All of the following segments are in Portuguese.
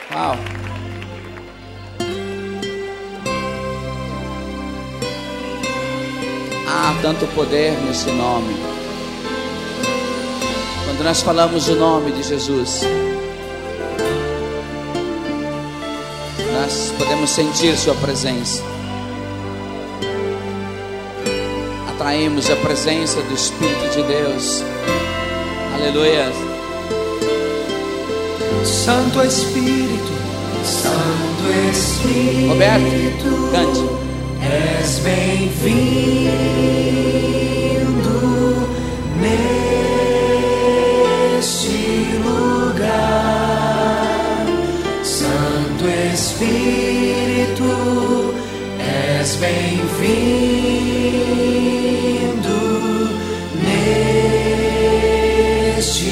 Uau. Há tanto poder nesse nome. Quando nós falamos o nome de Jesus, nós podemos sentir sua presença. Atraímos a presença do Espírito de Deus. Aleluia. Santo Espírito, Santo Espírito, Roberto, cante. És bem-vindo neste lugar. Santo Espírito, és bem-vindo neste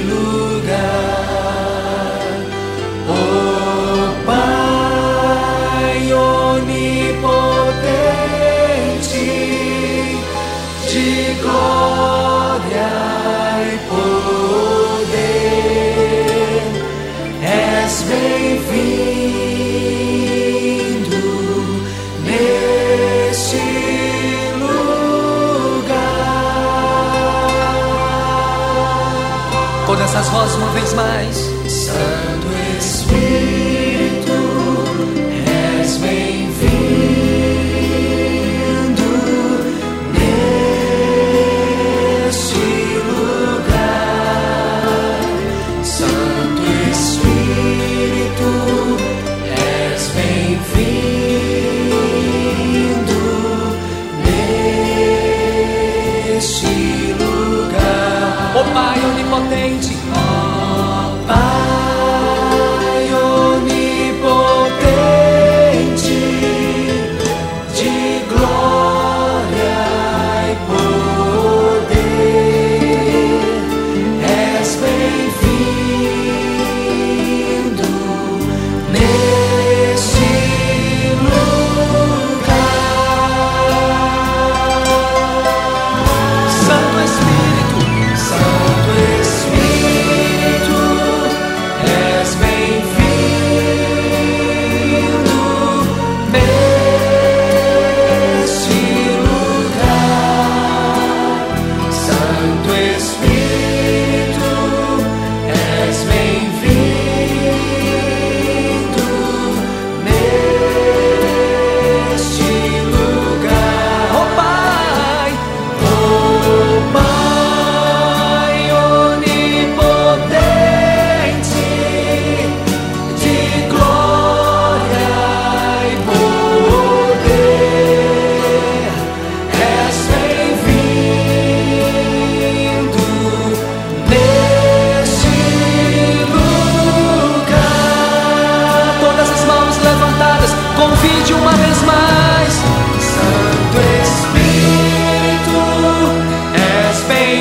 lugar. Oh Pai onipotente, de glória e poder, és bem-vindo neste lugar. Todas as vozes uma vez mais. Santo Espírito, és bem-vindo neste lugar. Santo Espírito, és bem-vindo neste lugar. Ó Pai onipotente, ó Pai onipotente, de glória e poder, és bem-vindo neste lugar. Santo Espírito, Santo Espírito, és bem-vindo neste lugar. Santo Espírito, és bem-vindo neste lugar. Oh Pai onipotente, de glória e poder, és bem-vindo neste lugar. Todas as mãos levantadas, convide uma vez mais. Santo Espírito, és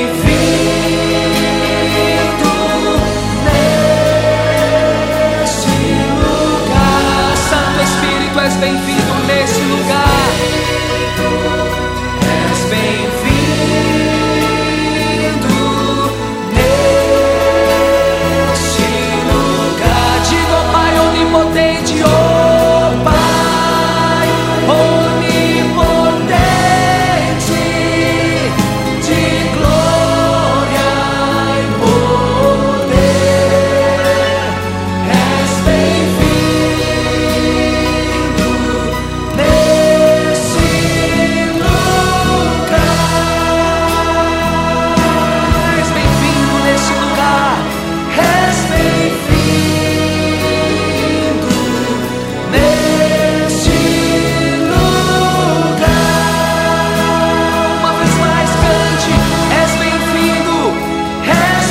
bem-vindo neste lugar. Santo Espírito, és bem-vindo nesse lugar. És bem-vindo neste lugar. Diga ao Pai onipotente, ó Pai onipotente, de glória e poder, és bem-vindo neste lugar. És bem-vindo neste lugar. És bem-vindo neste lugar. Uma vez mais cante. És bem-vindo. És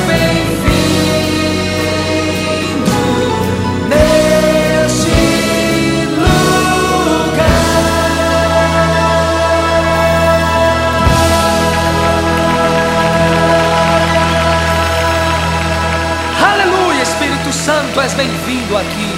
bem-vindo neste lugar. Aleluia, Espírito Santo, és bem-vindo aqui.